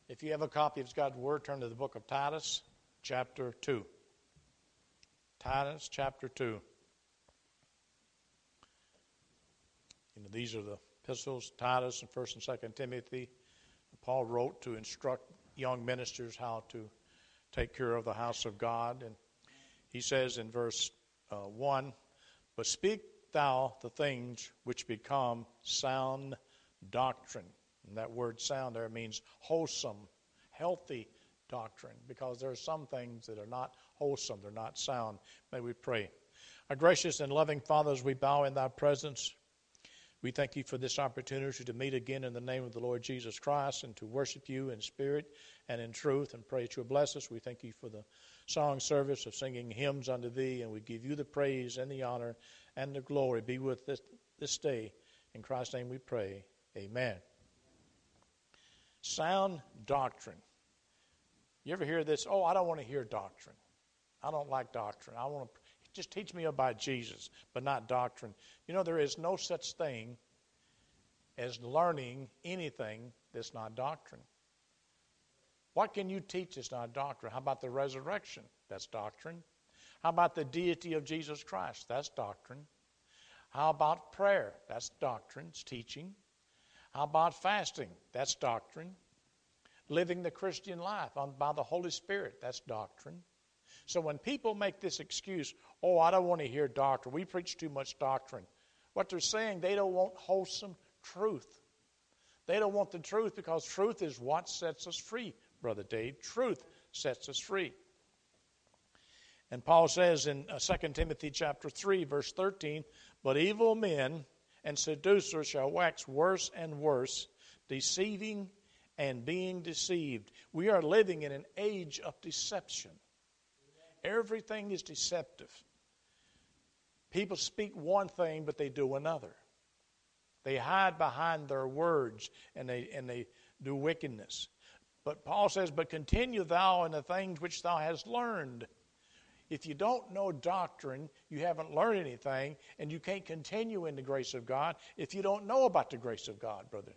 If you have a copy of God's Word, turn to the book of Titus, chapter 2. Titus, chapter 2. These are the epistles, Titus and 1st and 2nd Timothy. Paul wrote to instruct young ministers how to take care of the house of God. And he says in verse 1, "But speak thou the things which become sound doctrine." And that word sound there means wholesome, healthy doctrine, because there are some things that are not wholesome, they're not sound. May we pray. Our gracious and loving Father, as we bow in thy presence, we thank you for this opportunity to meet again in the name of the Lord Jesus Christ and to worship you in spirit and in truth, and pray that you will bless us. We thank you for the song service of singing hymns unto thee, and we give you the praise and the honor and the glory. Be with us this day. In Christ's name we pray. Amen. Sound doctrine. You ever hear this? Oh, I don't want to hear doctrine. I don't like doctrine. I want to just teach me about Jesus, but not doctrine. You know, there is no such thing as learning anything that's not doctrine. What can you teach that's not doctrine? How about the resurrection? That's doctrine. How about the deity of Jesus Christ? That's doctrine. How about prayer? That's doctrine. It's teaching. How about fasting? That's doctrine. Living the Christian life by the Holy Spirit? That's doctrine. So when people make this excuse, oh, I don't want to hear doctrine, we preach too much doctrine, what they're saying, they don't want wholesome truth. They don't want the truth, because truth is what sets us free, Brother Dave. Truth sets us free. And Paul says in 2 Timothy chapter 3, verse 13, "But evil men and seducers shall wax worse and worse, deceiving and being deceived." We are living in an age of deception. Everything is deceptive. People speak one thing, but they do another. They hide behind their words, and they do wickedness. But Paul says, "But continue thou in the things which thou hast learned." If you don't know doctrine, you haven't learned anything, and you can't continue in the grace of God if you don't know about the grace of God, brother.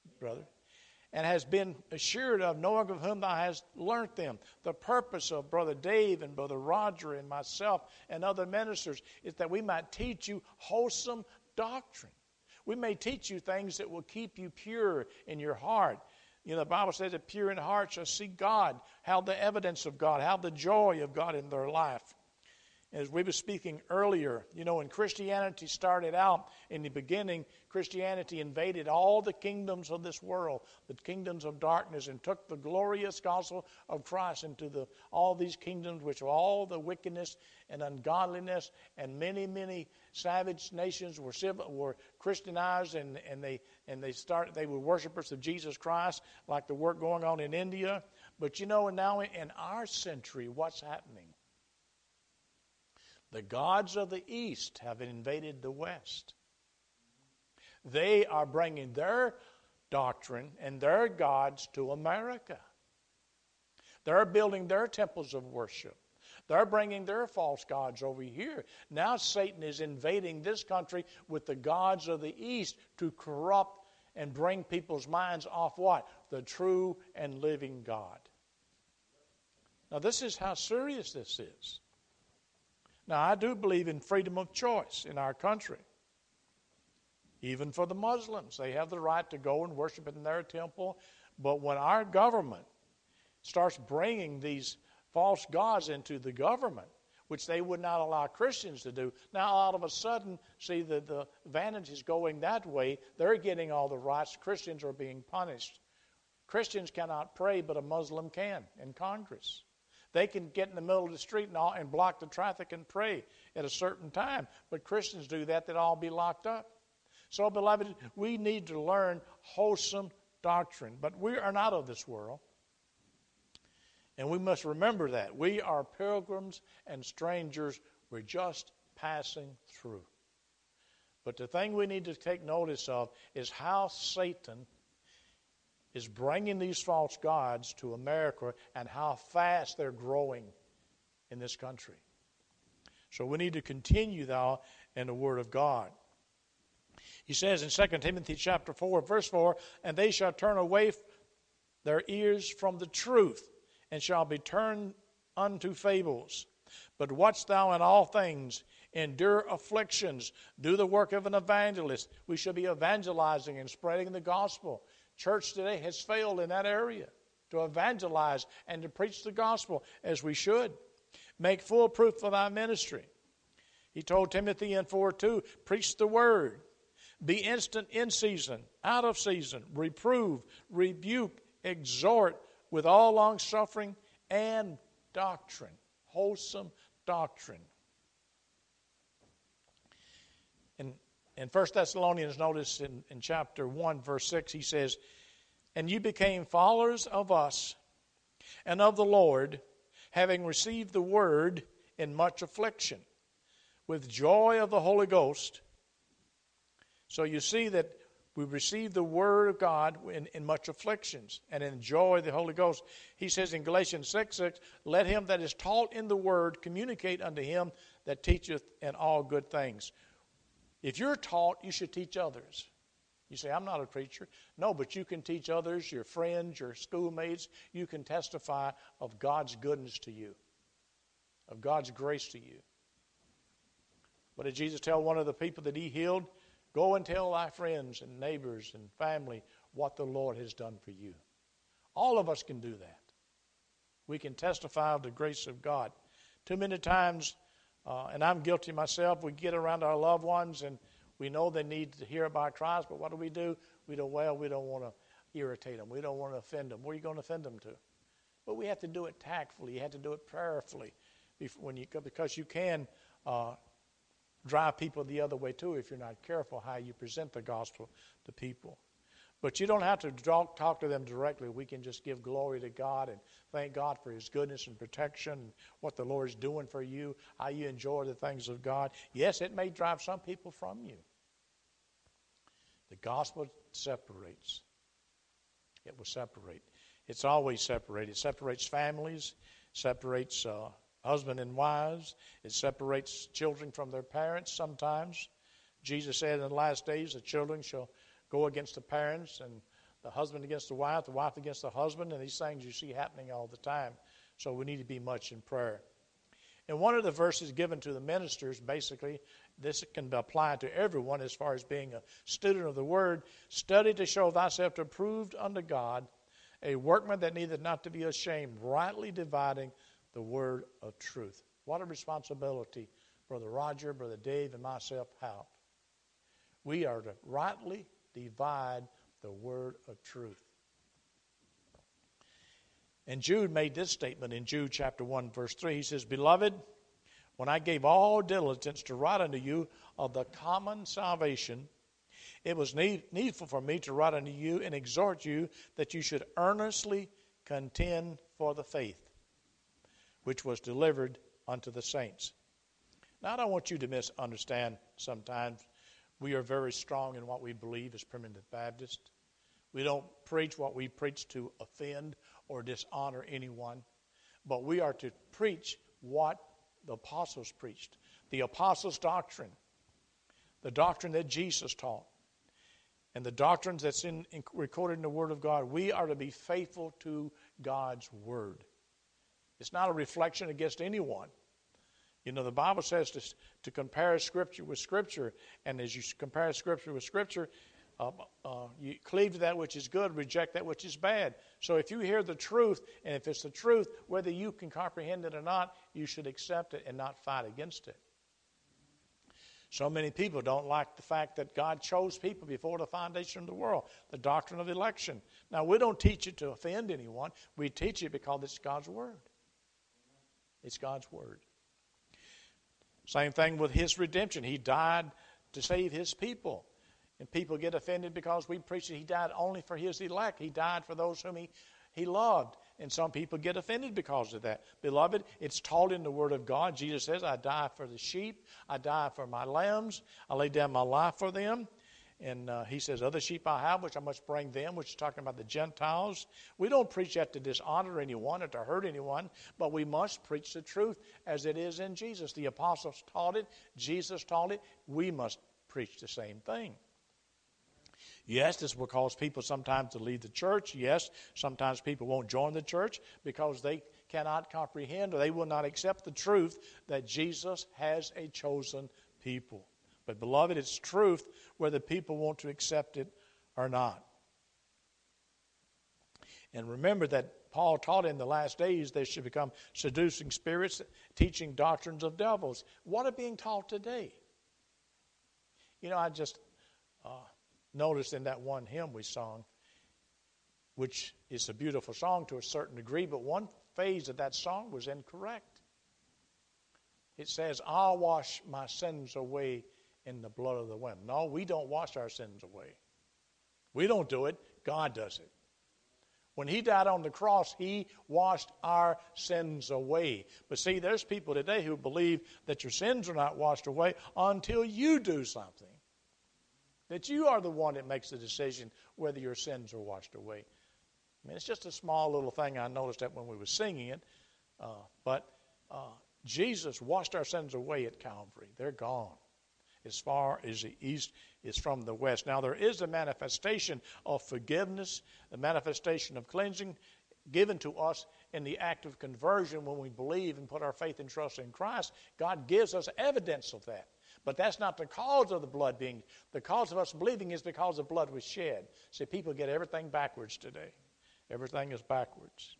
And has been assured of, knowing of whom thou hast learnt them. The purpose of Brother Dave and Brother Roger and myself and other ministers is that we might teach you wholesome doctrine. We may teach you things that will keep you pure in your heart. You know, the Bible says that pure in heart shall see God, have the evidence of God, have the joy of God in their life. As we were speaking earlier, you know, when Christianity started out, in the beginning, Christianity invaded all the kingdoms of this world, the kingdoms of darkness, and took the glorious gospel of Christ into all these kingdoms, which were all the wickedness and ungodliness, and many, many savage nations were Christianized, and they were worshipers of Jesus Christ, like the work going on in India. But you know, now in our century, what's happening? The gods of the East have invaded the West. They are bringing their doctrine and their gods to America. They're building their temples of worship. They're bringing their false gods over here. Now Satan is invading this country with the gods of the East to corrupt and bring people's minds off what? The true and living God. Now this is how serious this is. Now, I do believe in freedom of choice in our country. Even for the Muslims, they have the right to go and worship in their temple. But when our government starts bringing these false gods into the government, which they would not allow Christians to do, now all of a sudden, see, the advantage is going that way. They're getting all the rights. Christians are being punished. Christians cannot pray, but a Muslim can in Congress. They can get in the middle of the street and block the traffic and pray at a certain time. But Christians do that, they'd all be locked up. So, beloved, we need to learn wholesome doctrine. But we are not of this world. And we must remember that. We are pilgrims and strangers. We're just passing through. But the thing we need to take notice of is how Satan is bringing these false gods to America and how fast they're growing in this country. So we need to continue, thou, in the Word of God. He says in 2 Timothy chapter 4, verse 4, "And they shall turn away their ears from the truth, and shall be turned unto fables. But watch thou in all things, endure afflictions, do the work of an evangelist. We should be evangelizing and spreading the gospel. Church today has failed in that area, to evangelize and to preach the gospel as we should. Make full proof of thy ministry. He told Timothy in 4:2, preach the word. Be instant in season, out of season. Reprove, rebuke, exhort with all longsuffering and doctrine. Wholesome doctrine. In 1 Thessalonians, notice in chapter 1, verse 6, he says, and you became followers of us and of the Lord, having received the word in much affliction, with joy of the Holy Ghost. So you see that we received the word of God in much afflictions and in joy of the Holy Ghost. He says in Galatians 6:6, let him that is taught in the word communicate unto him that teacheth in all good things. If you're taught, you should teach others. You say, I'm not a preacher. No, but you can teach others, your friends, your schoolmates. You can testify of God's goodness to you, of God's grace to you. What did Jesus tell one of the people that he healed? Go and tell thy friends and neighbors and family what the Lord has done for you. All of us can do that. We can testify of the grace of God. Too many times, and I'm guilty myself, we get around our loved ones and we know they need to hear about Christ, but what do? We don't want to irritate them. We don't want to offend them. What are you going to offend them to? But we have to do it tactfully. You have to do it prayerfully because you can drive people the other way too if you're not careful how you present the gospel to people. But you don't have to talk to them directly. We can just give glory to God and thank God for his goodness and protection, what the Lord is doing for you, how you enjoy the things of God. Yes, it may drive some people from you. The gospel separates. It will separate. It's always separated. It separates families, separates husband and wives. It separates children from their parents sometimes. Jesus said in the last days the children shall go against the parents and the husband against the wife against the husband, and these things you see happening all the time. So we need to be much in prayer. And one of the verses given to the ministers, basically, this can be applied to everyone as far as being a student of the Word. Study to show thyself approved unto God, a workman that needeth not to be ashamed, rightly dividing the word of truth. What a responsibility Brother Roger, Brother Dave, and myself have. We are to rightly divide the word of truth. And Jude made this statement in Jude chapter 1, verse 3. He says, Beloved, when I gave all diligence to write unto you of the common salvation, it was needful for me to write unto you and exhort you that you should earnestly contend for the faith which was delivered unto the saints. Now, I don't want you to misunderstand sometimes. We are very strong in what we believe as Primitive Baptists. We don't preach what we preach to offend or dishonor anyone, but we are to preach what the apostles preached, the apostles' doctrine, the doctrine that Jesus taught, and the doctrines that's recorded in the Word of God. We are to be faithful to God's Word. It's not a reflection against anyone. You know, the Bible says to compare Scripture with Scripture, and as you compare Scripture with Scripture, you cleave to that which is good, reject that which is bad. So if you hear the truth, and if it's the truth, whether you can comprehend it or not, you should accept it and not fight against it. So many people don't like the fact that God chose people before the foundation of the world, the doctrine of election. Now, we don't teach it to offend anyone. We teach it because it's God's Word. It's God's Word. Same thing with his redemption. He died to save his people. And people get offended because we preach that he died only for his elect. He died for those whom he loved. And some people get offended because of that. Beloved, it's taught in the Word of God. Jesus says, I die for the sheep. I die for my lambs. I lay down my life for them. And he says, other sheep I have, which I must bring them, which is talking about the Gentiles. We don't preach that to dishonor anyone or to hurt anyone, but we must preach the truth as it is in Jesus. The apostles taught it. Jesus taught it. We must preach the same thing. Yes, this will cause people sometimes to leave the church. Yes, sometimes people won't join the church because they cannot comprehend or they will not accept the truth that Jesus has a chosen people. But, beloved, it's truth whether people want to accept it or not. And remember that Paul taught in the last days they should become seducing spirits, teaching doctrines of devils. What are being taught today? You know, I just noticed in that one hymn we sung, which is a beautiful song to a certain degree, but one phase of that song was incorrect. It says, I'll wash my sins away in the blood of the Lamb. No, we don't wash our sins away. We don't do it. God does it. When he died on the cross, he washed our sins away. But see, there's people today who believe that your sins are not washed away until you do something. That you are the one that makes the decision whether your sins are washed away. I mean, it's just a small little thing. I noticed that when we were singing it. But Jesus washed our sins away at Calvary. They're gone as far as the east is from the west. Now, there is a manifestation of forgiveness, a manifestation of cleansing given to us in the act of conversion when we believe and put our faith and trust in Christ. God gives us evidence of that. But that's not the cause of the blood being. The cause of us believing is because the blood was shed. See, people get everything backwards today. Everything is backwards.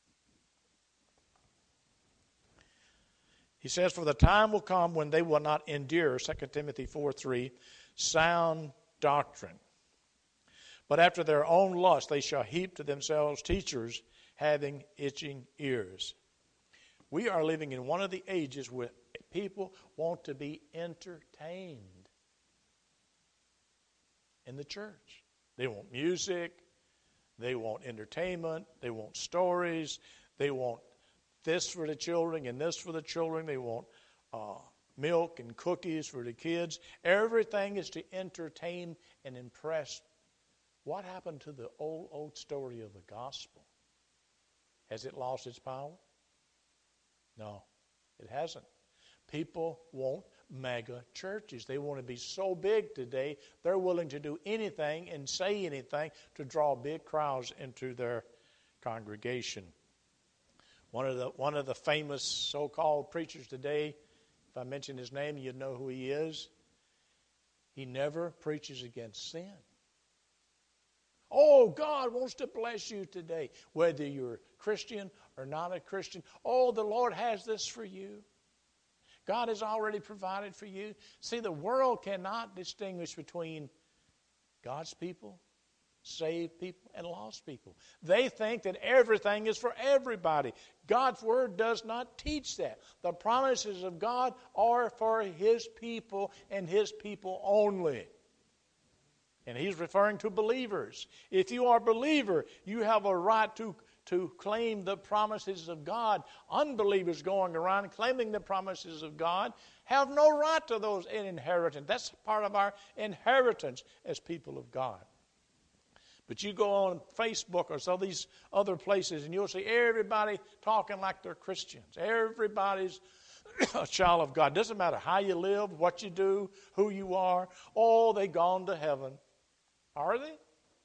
He says, for the time will come when they will not endure, 2 Timothy 4:3, sound doctrine. But after their own lust they shall heap to themselves teachers having itching ears. We are living in one of the ages where people want to be entertained in the church. They want music. They want entertainment. They want stories. They want this for the children and this for the children. They want milk and cookies for the kids. Everything is to entertain and impress. What happened to the old story of the gospel? Has it lost its power? No, it hasn't. People want mega churches. They want to be so big today, they're willing to do anything and say anything to draw big crowds into their congregation. One of the famous so-called preachers today, if I mention his name, you'd know who he is. He never preaches against sin. Oh, God wants to bless you today, whether you're Christian or not a Christian. Oh, the Lord has this for you. God has already provided for you. See, the world cannot distinguish between God's people, saved people, and lost people. They think that everything is for everybody. God's Word does not teach that. The promises of God are for His people and His people only. And He's referring to believers. If you are a believer, you have a right to claim the promises of God. Unbelievers going around claiming the promises of God have no right to those inheritance. That's part of our inheritance as people of God. But you go on Facebook or some of these other places and you'll see everybody talking like they're Christians. Everybody's a child of God. Doesn't matter how you live, what you do, who you are. Oh, they've gone to heaven. Are they?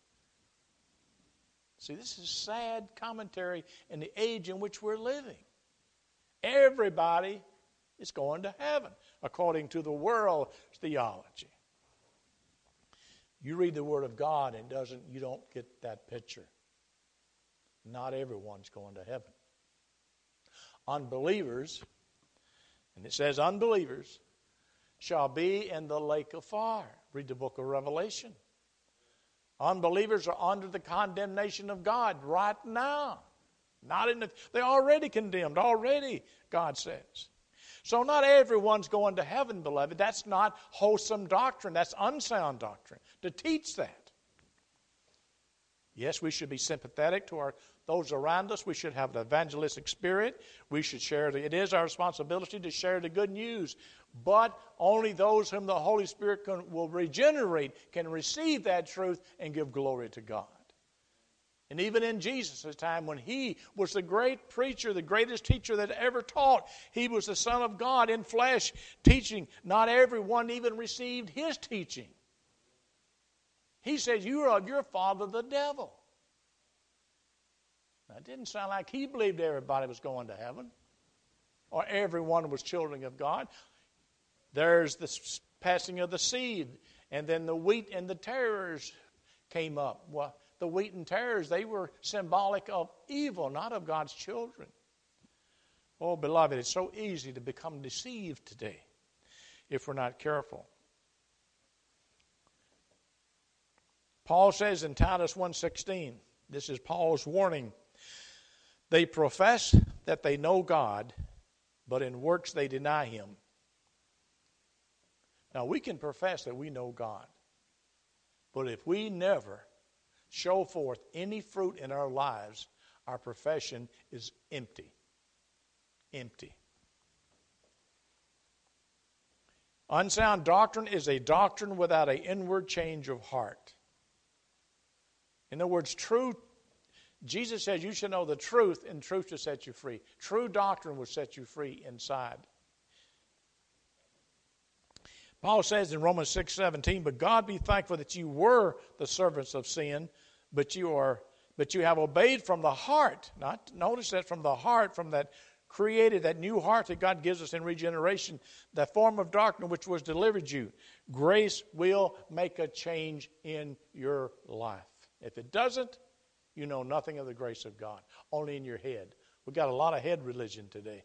See, this is sad commentary in the age in which we're living. Everybody is going to heaven, according to the world's theology. You read the Word of God and you don't get that picture. Not everyone's going to heaven. Unbelievers, and it says unbelievers, shall be in the lake of fire. Read the book of Revelation. Unbelievers are under the condemnation of God right now. They're already condemned, already, God says. So not everyone's going to heaven, beloved. That's not wholesome doctrine. That's unsound doctrine to teach that. Yes, we should be sympathetic to those around us. We should have an evangelistic spirit. We should it is our responsibility to share the good news. But only those whom the Holy Spirit will regenerate can receive that truth and give glory to God. And even in Jesus' time, when He was the great preacher, the greatest teacher that ever taught, He was the Son of God in flesh teaching. Not everyone even received His teaching. He says, you are of your father the devil. Now, it didn't sound like he believed everybody was going to heaven or everyone was children of God. There's the passing of the seed, and then the wheat and the tares came up. Well, the wheat and tares, they were symbolic of evil, not of God's children. Oh, beloved, it's so easy to become deceived today if we're not careful. Paul says in Titus 1:16, this is Paul's warning, they profess that they know God, but in works they deny him. Now, we can profess that we know God, but if we never show forth any fruit in our lives, our profession is empty. Empty. Unsound doctrine is a doctrine without an inward change of heart. In other words, Jesus says you should know the truth, and truth will set you free. True doctrine will set you free inside. Paul says in Romans 6:17, but God be thankful that you were the servants of sin, but you have obeyed from the heart. Notice that from the heart, from that created, that new heart that God gives us in regeneration, that form of doctrine which was delivered you. Grace will make a change in your life. If it doesn't, you know nothing of the grace of God, only in your head. We've got a lot of head religion today.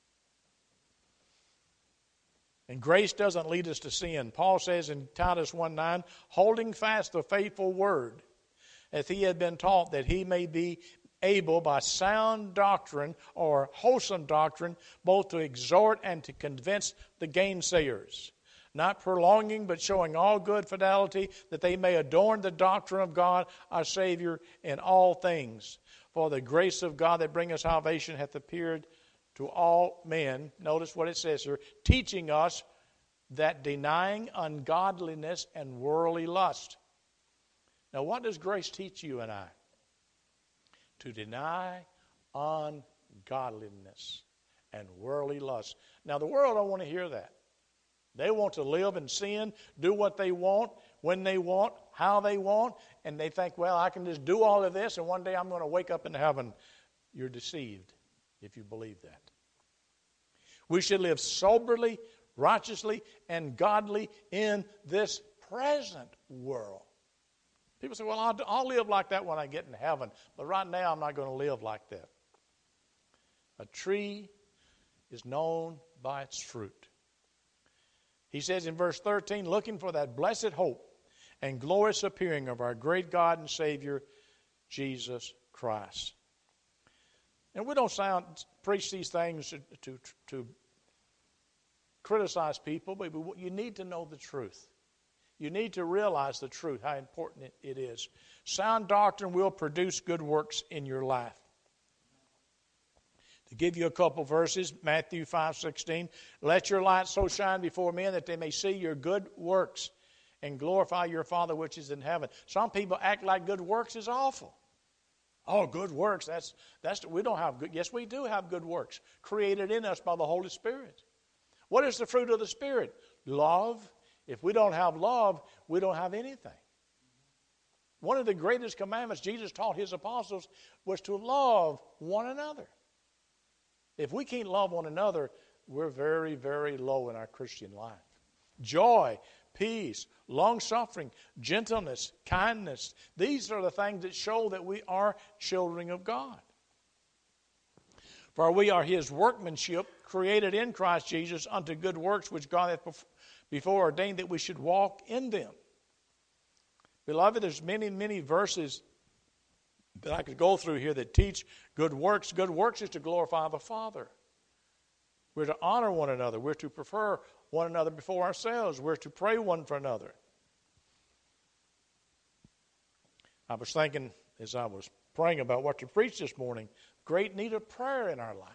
And grace doesn't lead us to sin. Paul says in Titus 1:9, holding fast the faithful word, as he had been taught, that he may be able by sound doctrine or wholesome doctrine both to exhort and to convince the gainsayers, not prolonging but showing all good fidelity, that they may adorn the doctrine of God our Savior in all things. For the grace of God that bringeth salvation hath appeared to all men. Notice what it says here, teaching us that denying ungodliness and worldly lust. Now, what does grace teach you and I? To deny ungodliness and worldly lust. Now, the world don't want to hear that. They want to live in sin, do what they want, when they want, how they want, and they think, well, I can just do all of this, and one day I'm going to wake up in heaven. You're deceived if you believe that. We should live soberly, righteously, and godly in this present world. People say, well, I'll live like that when I get in heaven, but right now I'm not going to live like that. A tree is known by its fruit. He says in verse 13, looking for that blessed hope and glorious appearing of our great God and Savior, Jesus Christ. And we don't preach these things to criticize people, but you need to know the truth. You need to realize the truth, how important it is. Sound doctrine will produce good works in your life. To give you a couple verses, Matthew 5:16, let your light so shine before men that they may see your good works and glorify your Father which is in heaven. Some people act like good works is awful. Oh, good works, that's we don't have good. Yes, we do have good works created in us by the Holy Spirit. What is the fruit of the Spirit? Love. If we don't have love, we don't have anything. One of the greatest commandments Jesus taught his apostles was to love one another. If we can't love one another, we're very, very low in our Christian life. Joy, peace, long-suffering, gentleness, kindness. These are the things that show that we are children of God. For we are his workmanship, created in Christ Jesus unto good works, which God hath before ordained that we should walk in them. Beloved, there's many, many verses that I could go through here that teach good works. Good works is to glorify the Father. We're to honor one another. We're to prefer one another before ourselves. We're to pray one for another. I was thinking as I was praying about what to preach this morning, great need of prayer in our life.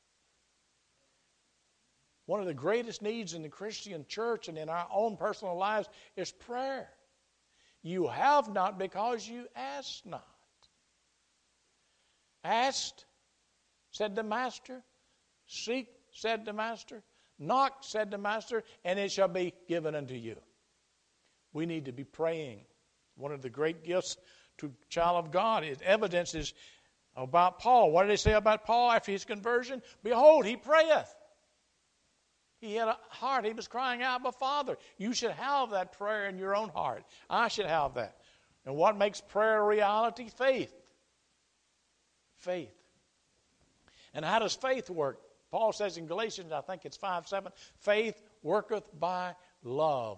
One of the greatest needs in the Christian church and in our own personal lives is prayer. You have not because you ask not. Asked, said the Master. Seek, said the Master. Knock, said the Master, and it shall be given unto you. We need to be praying. One of the great gifts to a child of God. It evidences about Paul. What did they say about Paul after his conversion? Behold, he prayeth. He had a heart. He was crying out, "Abba, Father." You should have that prayer in your own heart. I should have that. And what makes prayer a reality? Faith. Faith. And how does faith work? Paul says in Galatians, I think it's 5:7, faith worketh by love.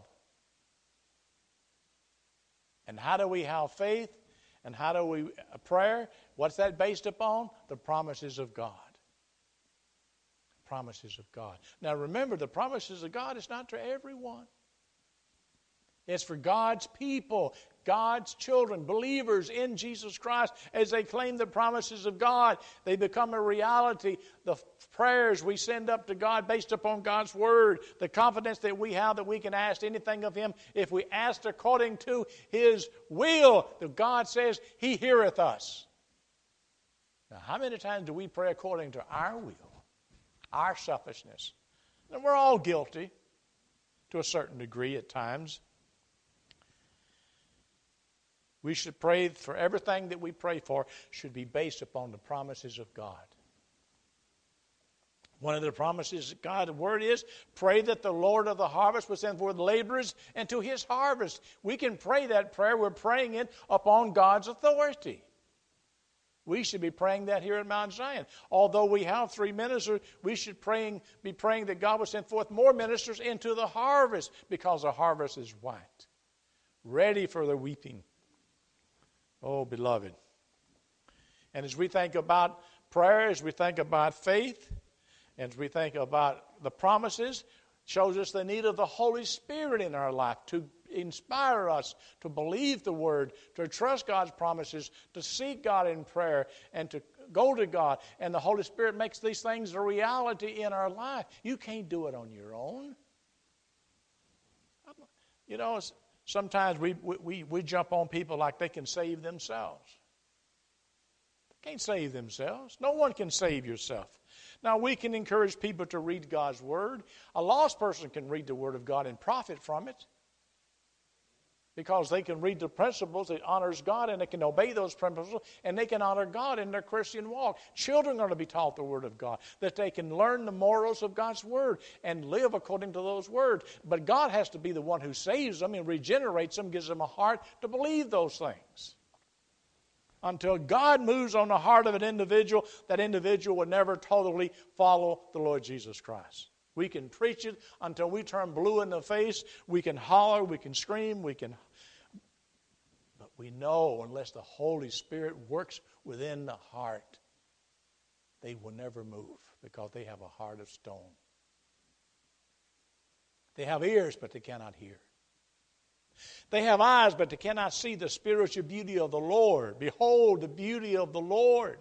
And how do we have faith? And how do we prayer? What's that based upon? The promises of God. Promises of God. Now remember, the promises of God is not to everyone. It's for God's people, God's children, believers in Jesus Christ. As they claim the promises of God, they become a reality. The prayers we send up to God based upon God's Word, the confidence that we have that we can ask anything of Him if we ask according to His will. That God says He heareth us. Now, how many times do we pray according to our will, our selfishness? And we're all guilty to a certain degree at times. We should pray for everything that we pray for should be based upon the promises of God. One of the promises of God's word is, pray that the Lord of the harvest will send forth laborers into His harvest. We can pray that prayer. We're praying it upon God's authority. We should be praying that here at Mount Zion. Although we have 3 ministers, we should be praying that God will send forth more ministers into the harvest, because the harvest is white, ready for the reaping. Oh, beloved. And as we think about prayer, as we think about faith, and as we think about the promises, shows us the need of the Holy Spirit in our life to inspire us to believe the Word, to trust God's promises, to seek God in prayer, and to go to God. And the Holy Spirit makes these things a reality in our life. You can't do it on your own. You know, sometimes we jump on people like they can save themselves. They can't save themselves. No one can save yourself. Now, we can encourage people to read God's Word. A lost person can read the Word of God and profit from it, because they can read the principles that honors God, and they can obey those principles, and they can honor God in their Christian walk. Children are to be taught the Word of God, that they can learn the morals of God's Word and live according to those words. But God has to be the one who saves them and regenerates them, gives them a heart to believe those things. Until God moves on the heart of an individual, that individual will never totally follow the Lord Jesus Christ. We can preach it until we turn blue in the face. We can holler, we can scream, but we know unless the Holy Spirit works within the heart, they will never move, because they have a heart of stone. They have ears, but they cannot hear. They have eyes, but they cannot see the spiritual beauty of the Lord. Behold the beauty of the Lord.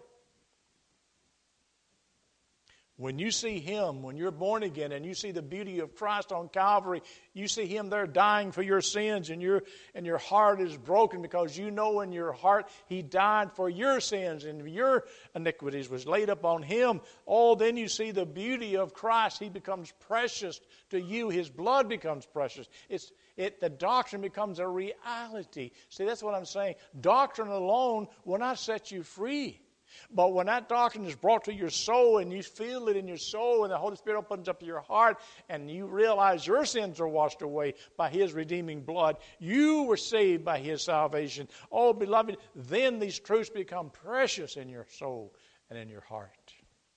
When you see Him, when you're born again and you see the beauty of Christ on Calvary, you see Him there dying for your sins, and your heart is broken because you know in your heart He died for your sins and your iniquities was laid upon Him. Oh, then you see the beauty of Christ. He becomes precious to you. His blood becomes precious. The doctrine becomes a reality. See, that's what I'm saying. Doctrine alone will not set you free. But when that doctrine is brought to your soul and you feel it in your soul and the Holy Spirit opens up your heart and you realize your sins are washed away by His redeeming blood, you were saved by His salvation. Oh, beloved, then these truths become precious in your soul and in your heart.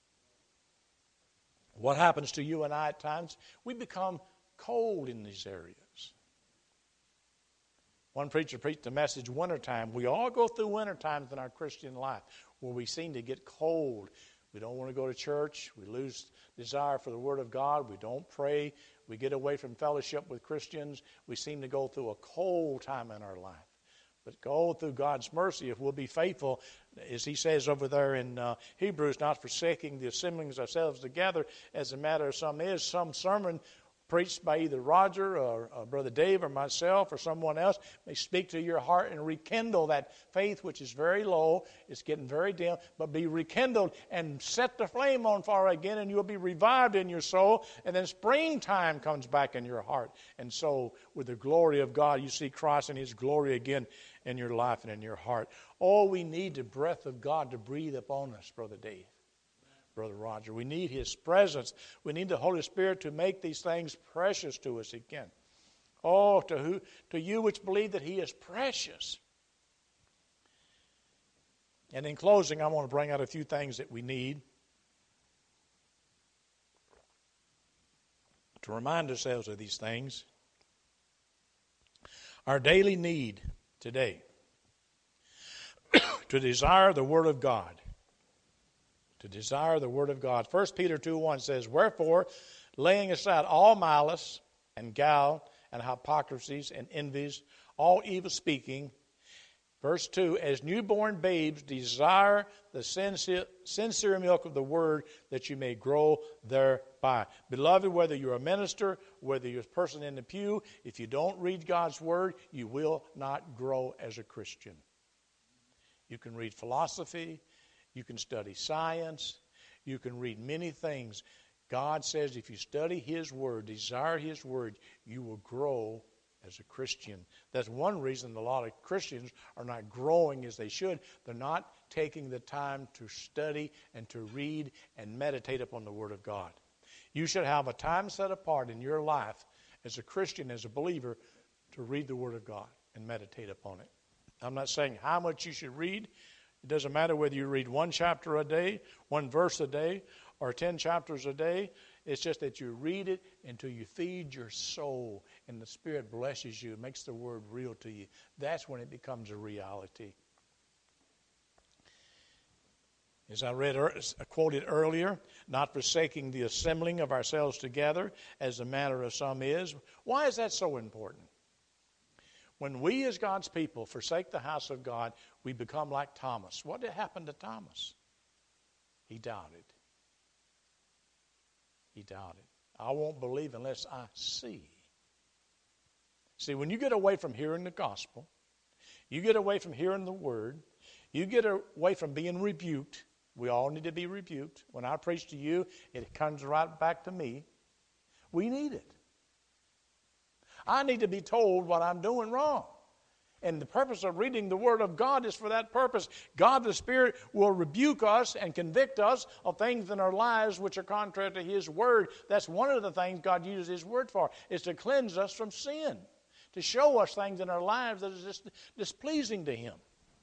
What happens to you and I at times? We become cold in these areas. One preacher preached the message, wintertime. We all go through winter times in our Christian life where we seem to get cold. We don't want to go to church. We lose desire for the Word of God. We don't pray. We get away from fellowship with Christians. We seem to go through a cold time in our life. But go through God's mercy if we'll be faithful, as He says over there in Hebrews, not forsaking the assemblings ourselves together, as a matter of some sermon preached by either Roger or Brother Dave or myself or someone else may speak to your heart and rekindle that faith which is very low. It's getting very dim, but be rekindled and set the flame on fire again, and you'll be revived in your soul. And then springtime comes back in your heart. And so with the glory of God, you see Christ and His glory again in your life and in your heart. Oh, we need the breath of God to breathe upon us, Brother Dave. Brother Roger. We need His presence. We need the Holy Spirit to make these things precious to us again. Oh, to you which believe that He is precious. And in closing, I want to bring out a few things that we need to remind ourselves of these things. Our daily need today to desire the Word of God. To desire the Word of God. 1 Peter 2:1 says, "Wherefore, laying aside all malice and guile and hypocrisies and envies, all evil speaking." Verse 2, "As newborn babes desire the sincere milk of the Word, that you may grow thereby." Beloved, whether you're a minister, whether you're a person in the pew, if you don't read God's Word, you will not grow as a Christian. You can read philosophy. You can study science. You can read many things. God says if you study His Word, desire His Word, you will grow as a Christian. That's one reason a lot of Christians are not growing as they should. They're not taking the time to study and to read and meditate upon the Word of God. You should have a time set apart in your life as a Christian, as a believer, to read the Word of God and meditate upon it. I'm not saying how much you should read. It doesn't matter whether you read one chapter a day, one verse a day, or 10 chapters a day. It's just that you read it until you feed your soul and the Spirit blesses you, makes the Word real to you. That's when it becomes a reality. As I quoted earlier, not forsaking the assembling of ourselves together, as the manner of some is. Why is that so important? When we as God's people forsake the house of God, we become like Thomas. What did happen to Thomas? He doubted. He doubted. I won't believe unless I see. See, when you get away from hearing the gospel, you get away from hearing the word, you get away from being rebuked. We all need to be rebuked. When I preach to you, it comes right back to me. We need it. I need to be told what I'm doing wrong. And the purpose of reading the Word of God is for that purpose. God the Spirit will rebuke us and convict us of things in our lives which are contrary to His Word. That's one of the things God uses His Word for, is to cleanse us from sin, to show us things in our lives that is displeasing to Him.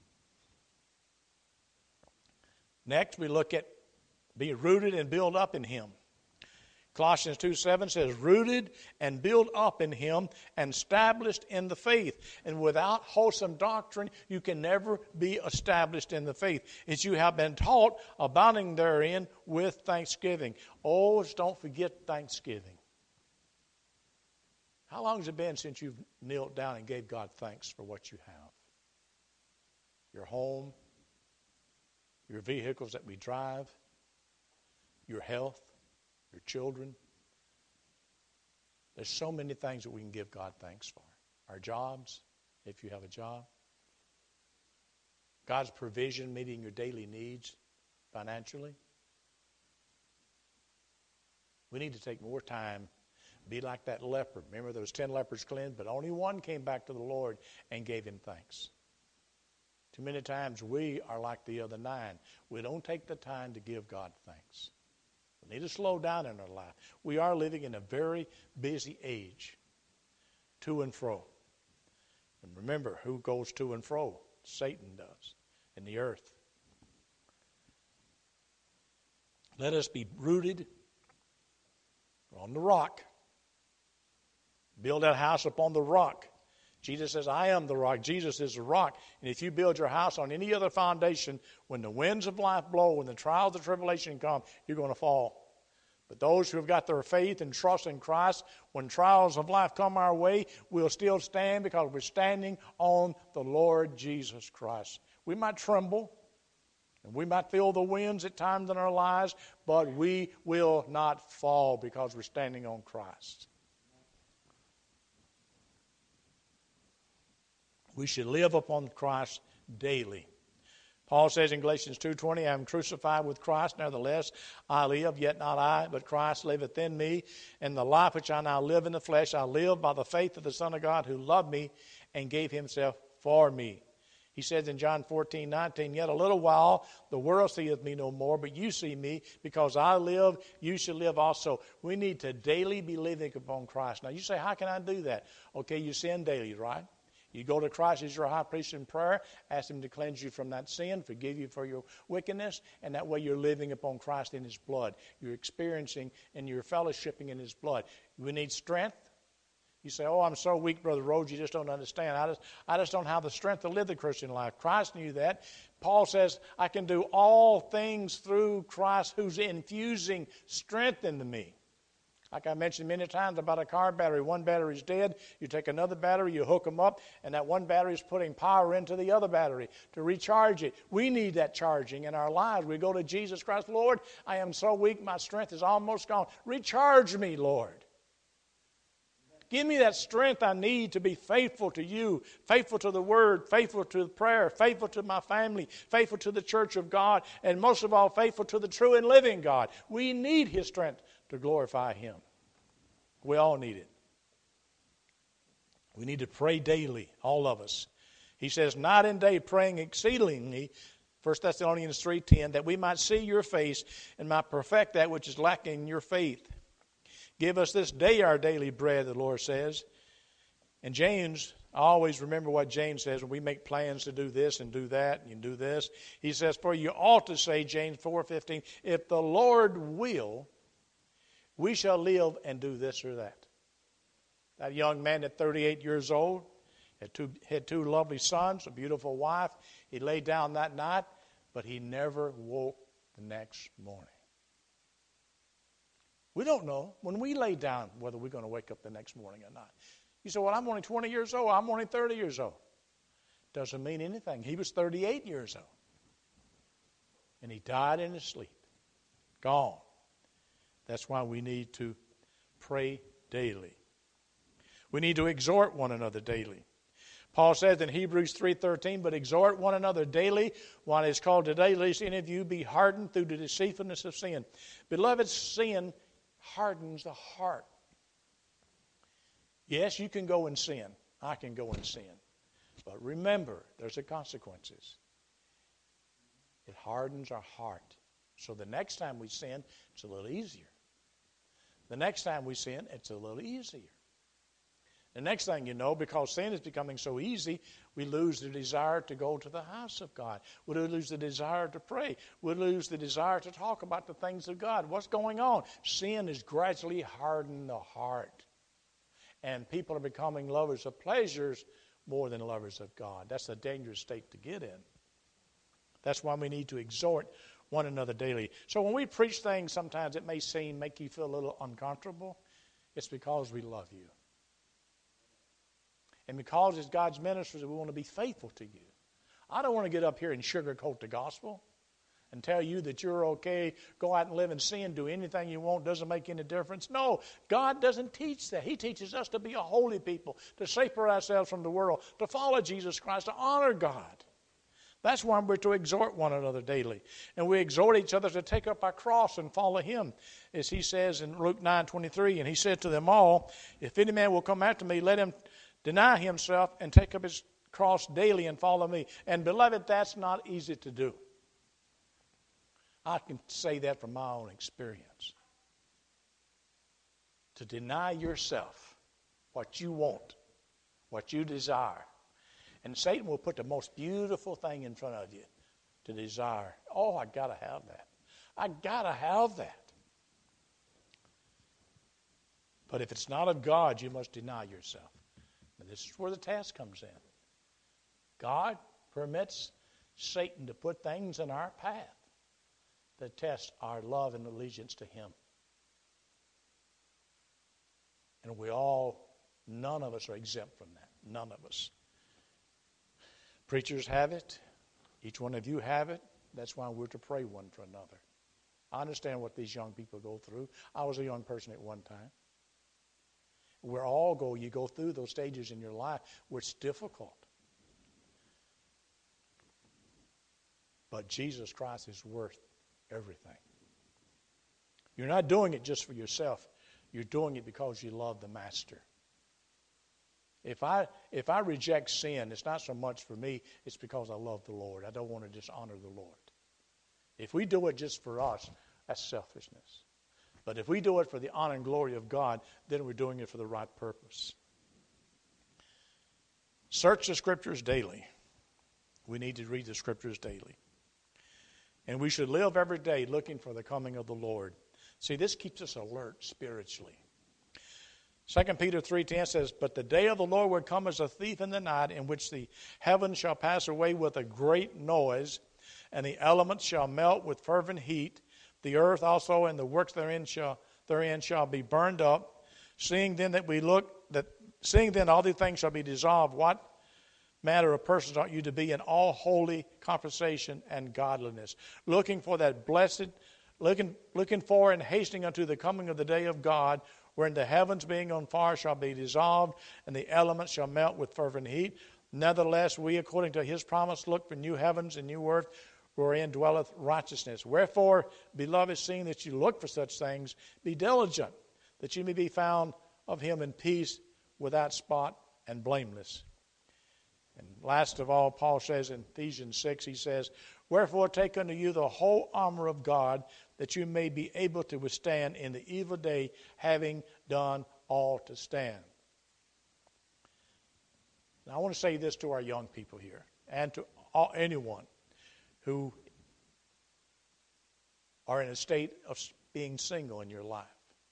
Next, we look at being rooted and built up in Him. Colossians 2:7 says, "Rooted and built up in Him and established in the faith." And without wholesome doctrine, you can never be established in the faith. As you have been taught, abounding therein with thanksgiving. Oh, don't forget Thanksgiving. How long has it been since you've knelt down and gave God thanks for what you have? Your home, your vehicles that we drive, your health, your children. There's so many things that we can give God thanks for. Our jobs, if you have a job. God's provision, meeting your daily needs financially. We need to take more time, be like that leper. Remember, there was 10 lepers cleansed, but only one came back to the Lord and gave Him thanks. Too many times we are like the other 9. We don't take the time to give God thanks. We need to slow down in our life. We are living in a very busy age, to and fro. And remember, who goes to and fro? Satan does, in the earth. Let us be rooted on the rock. Build that house upon the rock. Jesus says, "I am the rock." Jesus is the rock. And if you build your house on any other foundation, when the winds of life blow, when the trials of tribulation come, you're going to fall. But those who have got their faith and trust in Christ, when trials of life come our way, we'll still stand because we're standing on the Lord Jesus Christ. We might tremble, and we might feel the winds at times in our lives, but we will not fall because we're standing on Christ. We should live upon Christ daily. Paul says in Galatians 2:20, I am crucified with Christ, nevertheless I live, yet not I, but Christ liveth in me. And the life which I now live in the flesh, I live by the faith of the Son of God who loved me and gave himself for me. He says in John 14:19, yet a little while the world seeth me no more, but you see me. Because I live, you shall live also. We need to daily be living upon Christ. Now you say, how can I do that? Okay, you sin daily, right? You go to Christ as your high priest in prayer, ask him to cleanse you from that sin, forgive you for your wickedness, and that way you're living upon Christ in his blood. You're experiencing and you're fellowshipping in his blood. We need strength. You say, oh, I'm so weak, Brother Rhodes, you just don't understand. I just don't have the strength to live the Christian life. Christ knew that. Paul says, I can do all things through Christ who's infusing strength into me. Like I mentioned many times about a car battery. One battery is dead. You take another battery, you hook them up, and that one battery is putting power into the other battery to recharge it. We need that charging in our lives. We go to Jesus Christ, Lord, I am so weak, my strength is almost gone. Recharge me, Lord. Give me that strength I need to be faithful to you, faithful to the Word, faithful to prayer, faithful to my family, faithful to the church of God, and most of all, faithful to the true and living God. We need his strength to glorify him. We all need it. We need to pray daily, all of us. He says, night and day praying exceedingly, 1 Thessalonians 3:10, that we might see your face and might perfect that which is lacking in your faith. Give us this day our daily bread, the Lord says. And James, I always remember what James says when we make plans to do this and do that and do this. He says, for you ought to say, James 4:15, if the Lord will, we shall live and do this or that. That young man at 38 years old had two lovely sons, a beautiful wife. He lay down that night, but he never woke the next morning. We don't know when we lay down whether we're going to wake up the next morning or not. You say, well, I'm only 20 years old. I'm only 30 years old. Doesn't mean anything. He was 38 years old. And he died in his sleep. Gone. That's why we need to pray daily. We need to exhort one another daily. Paul says in Hebrews 3:13, but exhort one another daily while it is called today, lest any of you be hardened through the deceitfulness of sin. Beloved, sin hardens the heart. Yes, you can go and sin. I can go and sin. But remember, there's the consequences. It hardens our heart. So the next time we sin, it's a little easier. The next time we sin, it's a little easier. The next thing you know, because sin is becoming so easy, we lose the desire to go to the house of God. We lose the desire to pray. We lose the desire to talk about the things of God. What's going on? Sin is gradually hardening the heart. And people are becoming lovers of pleasures more than lovers of God. That's a dangerous state to get in. That's why we need to exhort one another daily. So when we preach things, sometimes it may make you feel a little uncomfortable. It's because we love you. And because as God's ministers, we want to be faithful to you. I don't want to get up here and sugarcoat the gospel and tell you that you're okay, go out and live in sin, do anything you want, doesn't make any difference. No, God doesn't teach that. He teaches us to be a holy people, to separate ourselves from the world, to follow Jesus Christ, to honor God. That's why we're to exhort one another daily. And we exhort each other to take up our cross and follow him. As he says in Luke 9:23, and he said to them all, if any man will come after me, let him deny himself and take up his cross daily and follow me. And beloved, that's not easy to do. I can say that from my own experience. To deny yourself what you want, what you desire. And Satan will put the most beautiful thing in front of you to desire. Oh, I got to have that. I got to have that. But if it's not of God, you must deny yourself. And this is where the test comes in. God permits Satan to put things in our path that test our love and allegiance to him. And none of us are exempt from that. None of us. Preachers have it. Each one of you have it. That's why we're to pray one for another. I understand what these young people go through. I was a young person at one time. You go through those stages in your life where it's difficult. But Jesus Christ is worth everything. You're not doing it just for yourself. You're doing it because you love the Master. If I reject sin, it's not so much for me, it's because I love the Lord. I don't want to dishonor the Lord. If we do it just for us, that's selfishness. But if we do it for the honor and glory of God, then we're doing it for the right purpose. Search the Scriptures daily. We need to read the Scriptures daily. And we should live every day looking for the coming of the Lord. See, this keeps us alert spiritually. 2 Peter 3:10 says, "But the day of the Lord will come as a thief in the night, in which the heavens shall pass away with a great noise, and the elements shall melt with fervent heat. The earth also and the works therein shall be burned up. Seeing then all these things shall be dissolved, what manner of persons ought you to be in all holy conversation and godliness, looking for that blessed, looking for and hastening unto the coming of the day of God, wherein the heavens being on fire shall be dissolved, and the elements shall melt with fervent heat. Nevertheless, we, according to his promise, look for new heavens and new earth, wherein dwelleth righteousness. Wherefore, beloved, seeing that you look for such things, be diligent, that you may be found of him in peace, without spot and blameless." And last of all, Paul says in Ephesians 6, he says, "Wherefore take unto you the whole armor of God, that you may be able to withstand in the evil day, having done all to stand." Now, I want to say this to our young people here, and to anyone who are in a state of being single in your life.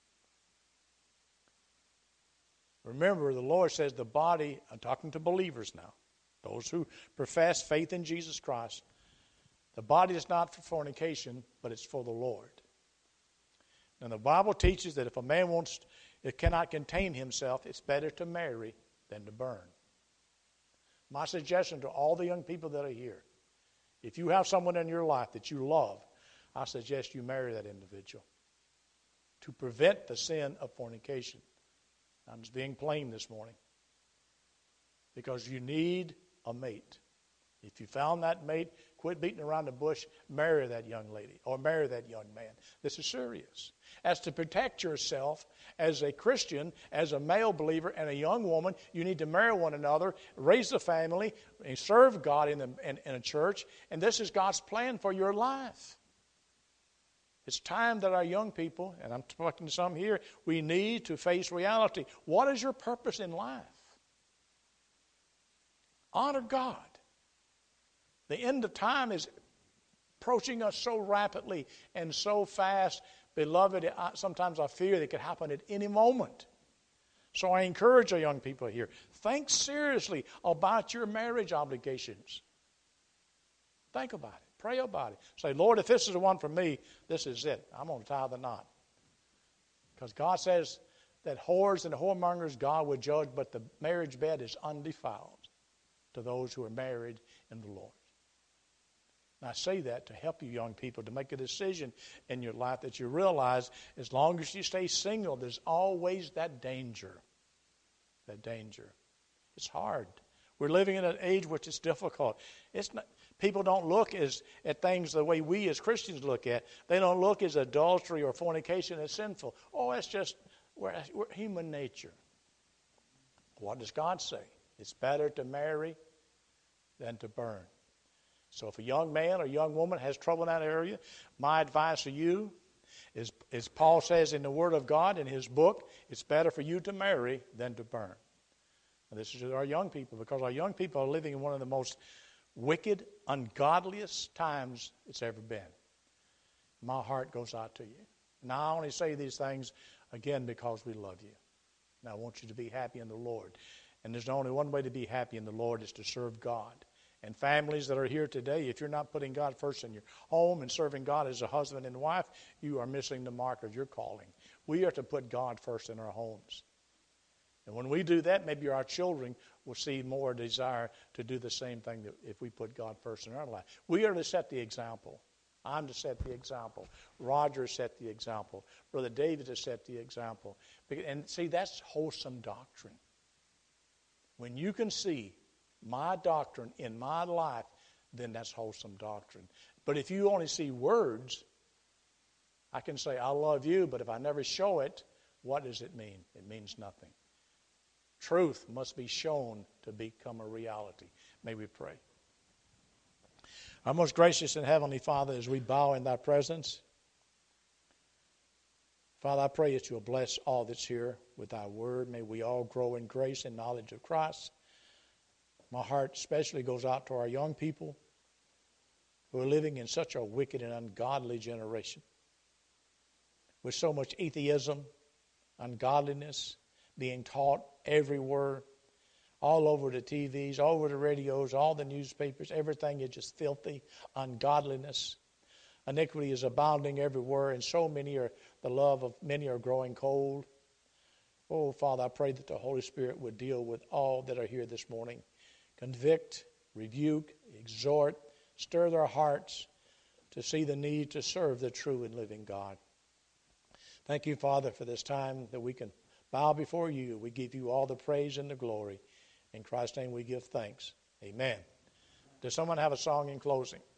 Remember, the Lord says the body, I'm talking to believers now, those who profess faith in Jesus Christ, the body is not for fornication, but it's for the Lord. And the Bible teaches that if a man cannot contain himself, it's better to marry than to burn. My suggestion to all the young people that are here, if you have someone in your life that you love, I suggest you marry that individual to prevent the sin of fornication. I'm just being plain this morning. Because you need a mate. If you found that mate, quit beating around the bush, marry that young lady or marry that young man. This is serious. As to protect yourself as a Christian, as a male believer and a young woman, you need to marry one another, raise a family, and serve God in a church. And this is God's plan for your life. It's time that our young people, and I'm talking to some here, we need to face reality. What is your purpose in life? Honor God. The end of time is approaching us so rapidly and so fast. Beloved, sometimes I fear that it could happen at any moment. So I encourage our young people here, think seriously about your marriage obligations. Think about it. Pray about it. Say, Lord, if this is the one for me, this is it. I'm going to tie the knot. Because God says that whores and whoremongers God would judge, but the marriage bed is undefiled to those who are married in the Lord. And I say that to help you young people to make a decision in your life that you realize as long as you stay single, there's always that danger. That danger. It's hard. We're living in an age which is difficult. It's not, people don't look at things the way we as Christians look at. They don't look as adultery or fornication as sinful. Oh, it's just we're human nature. What does God say? It's better to marry than to burn. So if a young man or young woman has trouble in that area, my advice to you is, as Paul says in the Word of God in his book, it's better for you to marry than to burn. And this is our young people, because our young people are living in one of the most wicked, ungodliest times it's ever been. My heart goes out to you. And I only say these things, again, because we love you. And I want you to be happy in the Lord. And there's only one way to be happy in the Lord, is to serve God. And families that are here today, if you're not putting God first in your home and serving God as a husband and wife, you are missing the mark of your calling. We are to put God first in our homes. And when we do that, maybe our children will see more desire to do the same thing that if we put God first in our life. We are to set the example. I'm to set the example. Roger set the example. Brother David has set the example. And see, that's wholesome doctrine. When you can see my doctrine in my life, then that's wholesome doctrine. But if you only see words, I can say, I love you, but if I never show it, what does it mean? It means nothing. Truth must be shown to become a reality. May we pray. Our most gracious and heavenly Father, as we bow in thy presence, Father, I pray that you'll bless all that's here with thy word. May we all grow in grace and knowledge of Christ. My heart especially goes out to our young people who are living in such a wicked and ungodly generation, with so much atheism, ungodliness being taught everywhere, all over the TVs, all over the radios, all the newspapers. Everything is just filthy ungodliness. Iniquity is abounding everywhere, and the love of many are growing cold. Oh, Father, I pray that the Holy Spirit would deal with all that are here this morning. Convict, rebuke, exhort, stir their hearts to see the need to serve the true and living God. Thank you, Father, for this time that we can bow before you. We give you all the praise and the glory. In Christ's name we give thanks. Amen. Does someone have a song in closing?